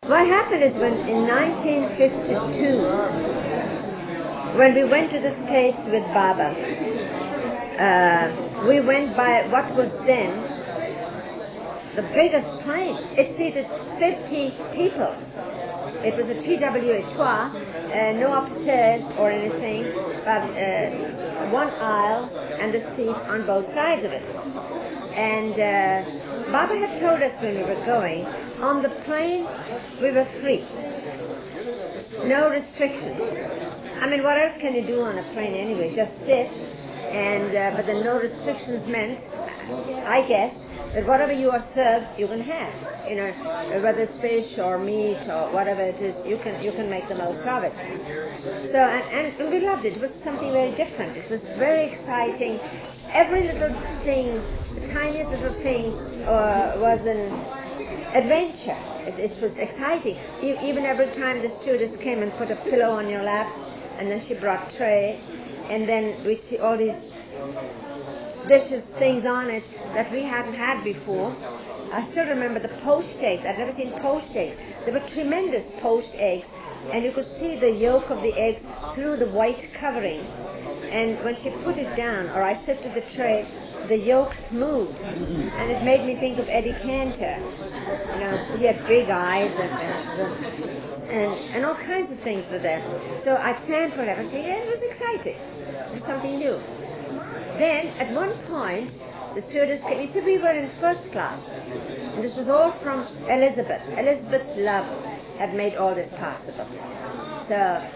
What happened is when in 1952, when we went to the States with Baba, we went by what was then the biggest plane. It seated 50 people. It was a TWA, no upstairs or anything, but one aisle and the seats on both sides of it. And Baba had told us when we were going, on the plane we were free. No restrictions. I mean, what else can you do on a plane anyway? Just sit. And but the no restrictions meant, I guessed, that whatever you are served, you can have. You know, whether it's fish or meat or whatever it is, you can make the most of it. So and we loved it. It was something very different. It was very exciting. Every little thing, the tiniest little thing, was an adventure. It was exciting. Even every time the stewardess came and put a pillow on your lap, and then she brought tray, and then we see all these dishes, things on it that we hadn't had before. I still remember the poached eggs. I'd never seen poached eggs. They were tremendous poached eggs, and you could see the yolk of the eggs through the white covering. And when she put it down, or I shifted the tray, the yolk smoothed, and it made me think of Eddie Cantor. You know, he had big eyes and all kinds of things were there. So I sampled everything, and it was exciting. It was something new. Then, at one point, the stewardess came. You see, we were in first class. And this was all from Elizabeth. Elizabeth's love had made all this possible. So,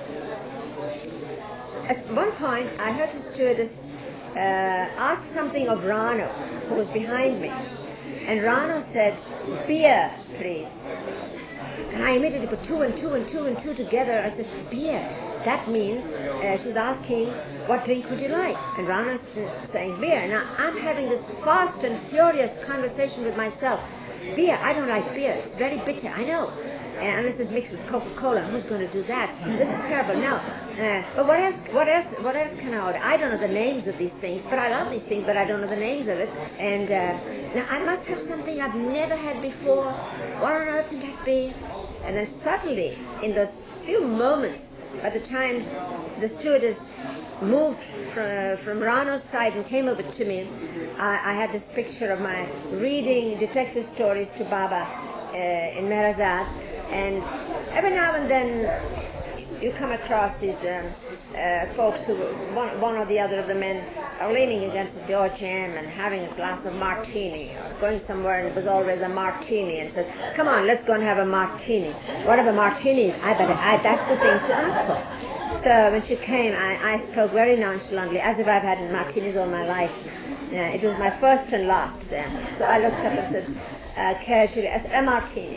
at one point, I heard the stewardess ask something of Rano, who was behind me. And Rano said, "Beer, please." And I immediately put two and two and two and two together. I said, "Beer." That means she's asking, "What drink would you like?" And Rana's saying, "Beer." Now, I'm having this fast and furious conversation with myself. Beer, I don't like beer. It's very bitter, I know. And this is mixed with Coca-Cola. Who's going to do that? This is terrible. Now, but what else can I order? I don't know the names of these things, but I love these things, but I don't know the names of it. And now I must have something I've never had before. What on earth can that be? And then suddenly, in those few moments, by the time the stewardess moved from Rano's side and came over to me, I had this picture of my reading detective stories to Baba in Meherazad, and every now and then you come across these folks who, one or the other of the men, are leaning against the door jamb and having a glass of martini, or going somewhere and it was always a martini, and said, "Come on, let's go and have a martini." Whatever martini is, that's the thing to ask for. So when she came, I spoke very nonchalantly, as if I've had martinis all my life. It was my first and last then. So I looked up and said, casually, I said, "A martini."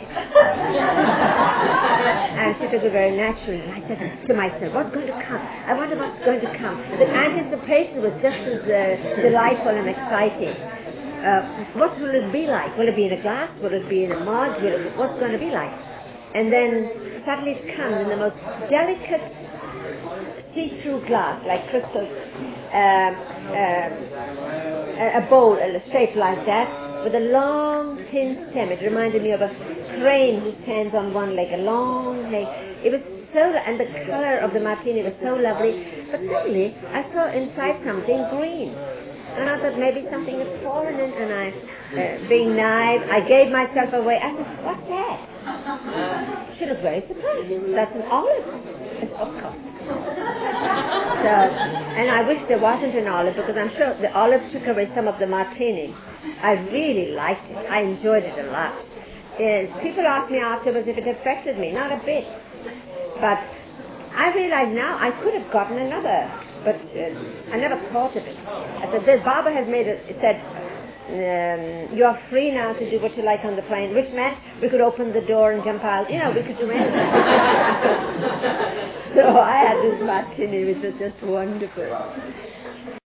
And she took it very naturally. And I said to myself, "What's going to come? I wonder what's going to come." The anticipation was just as delightful and exciting. What will it be like? Will it be in a glass? Will it be in a mug? What's going to be like? And then suddenly it comes in the most delicate see-through glass, like crystal, a bowl shaped like that, with a long, thin stem. It reminded me of a crane who stands on one leg, a long leg. It was so, and the color of the martini was so lovely. But suddenly, I saw inside something green. And I thought maybe something had fallen in, and I, being naive, I gave myself away. I said, "What's that?" She looked very surprised. She said, "That's an olive." I said, "Of course." So, and I wish there wasn't an olive, because I'm sure the olive took away some of the martini. I really liked it. I enjoyed it a lot. People asked me afterwards if it affected me. Not a bit. But I realize now I could have gotten another, but I never thought of it. I said, Baba has said, "You are free now to do what you like on the plane," which meant we could open the door and jump out. You know, we could do anything. So I had this martini, which was just wonderful.